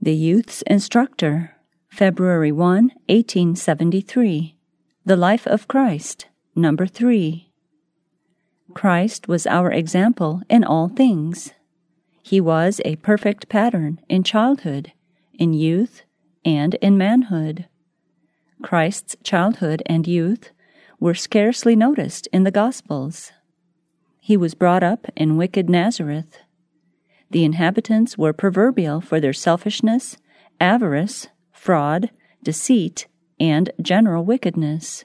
The Youth's Instructor, February 1, 1873. The Life of Christ, number 3. Christ was our example in all things. He was a perfect pattern in childhood, in youth, and in manhood. Christ's childhood and youth were scarcely noticed in the Gospels. He was brought up in wicked Nazareth. The inhabitants were proverbial for their selfishness, avarice, fraud, deceit, and general wickedness.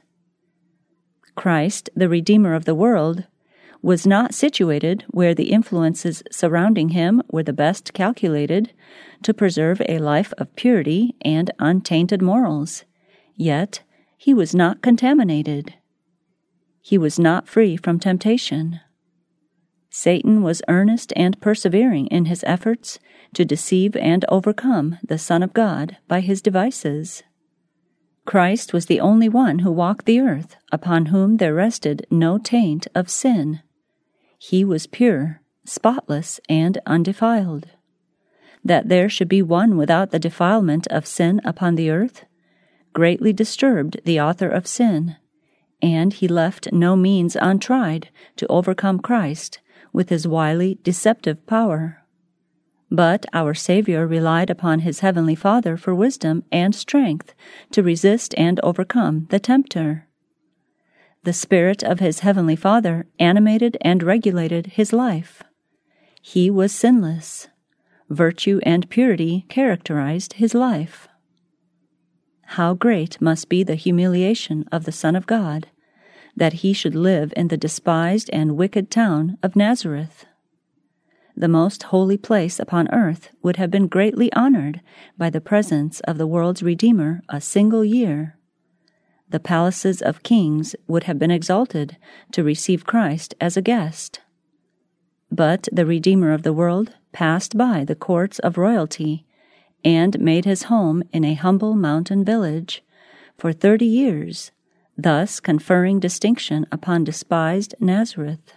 Christ, the Redeemer of the world, was not situated where the influences surrounding him were the best calculated to preserve a life of purity and untainted morals, yet he was not contaminated. He was not free from temptation. Satan was earnest and persevering in his efforts to deceive and overcome the Son of God by his devices. Christ was the only one who walked the earth upon whom there rested no taint of sin. He was pure, spotless, and undefiled. That there should be one without the defilement of sin upon the earth greatly disturbed the author of sin, and he left no means untried to overcome Christ with his wily, deceptive power. But our Savior relied upon his heavenly Father for wisdom and strength to resist and overcome the tempter. The Spirit of his heavenly Father animated and regulated his life. He was sinless. Virtue and purity characterized his life. How great must be the humiliation of the Son of God, that he should live in the despised and wicked town of Nazareth. The most holy place upon earth would have been greatly honored by the presence of the world's Redeemer a single year. The palaces of kings would have been exalted to receive Christ as a guest. But the Redeemer of the world passed by the courts of royalty and made his home in a humble mountain village for 30 years, thus conferring distinction upon despised Nazareth.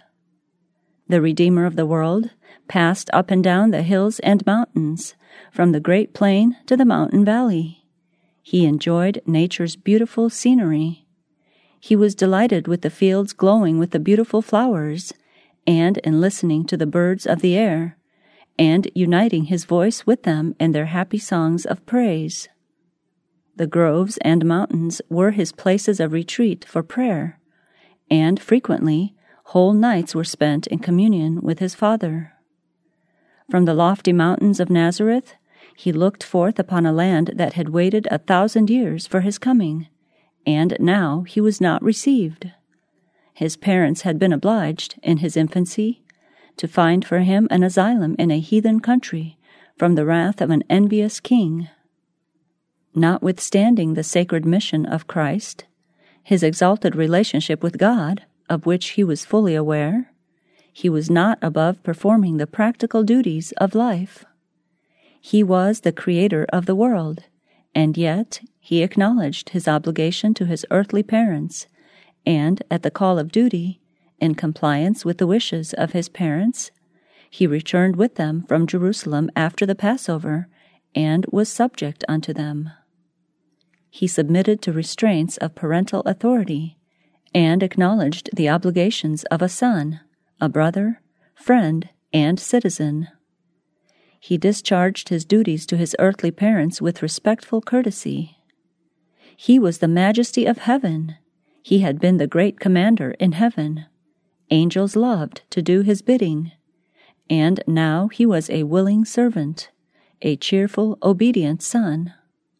The Redeemer of the world passed up and down the hills and mountains, from the great plain to the mountain valley. He enjoyed nature's beautiful scenery. He was delighted with the fields glowing with the beautiful flowers, and in listening to the birds of the air, and uniting his voice with them in their happy songs of praise. The groves and mountains were his places of retreat for prayer, and frequently whole nights were spent in communion with his Father. From the lofty mountains of Nazareth, he looked forth upon a land that had waited 1,000 years for his coming, and now he was not received. His parents had been obliged, in his infancy, to find for him an asylum in a heathen country from the wrath of an envious king. Notwithstanding the sacred mission of Christ, his exalted relationship with God, of which he was fully aware, he was not above performing the practical duties of life. He was the Creator of the world, and yet he acknowledged his obligation to his earthly parents, and at the call of duty, in compliance with the wishes of his parents, he returned with them from Jerusalem after the Passover, and was subject unto them. He submitted to restraints of parental authority, and acknowledged the obligations of a son, a brother, friend, and citizen. He discharged his duties to his earthly parents with respectful courtesy. He was the majesty of heaven. He had been the great commander in heaven. Angels loved to do his bidding, and now he was a willing servant, a cheerful, obedient son.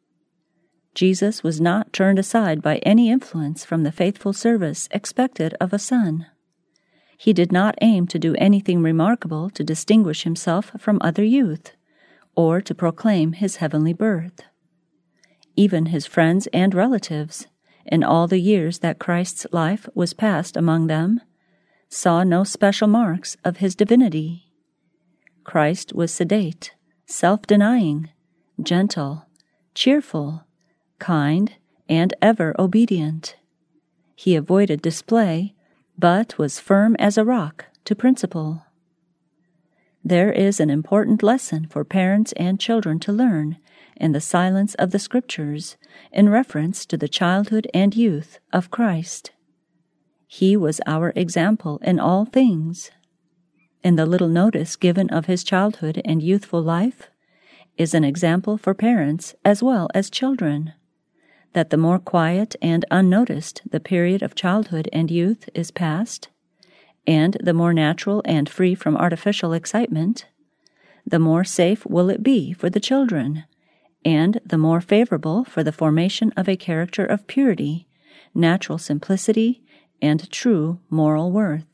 Jesus was not turned aside by any influence from the faithful service expected of a son. He did not aim to do anything remarkable to distinguish himself from other youth, or to proclaim his heavenly birth. Even his friends and relatives, in all the years that Christ's life was passed among them, saw no special marks of his divinity. Christ was sedate, self-denying, gentle, cheerful, kind, and ever obedient. He avoided display, but was firm as a rock to principle. There is an important lesson for parents and children to learn in the silence of the Scriptures in reference to the childhood and youth of Christ. He was our example in all things. In the little notice given of his childhood and youthful life is an example for parents as well as children, that the more quiet and unnoticed the period of childhood and youth is past, and the more natural and free from artificial excitement, the more safe will it be for the children, and the more favorable for the formation of a character of purity, natural simplicity, and true moral worth.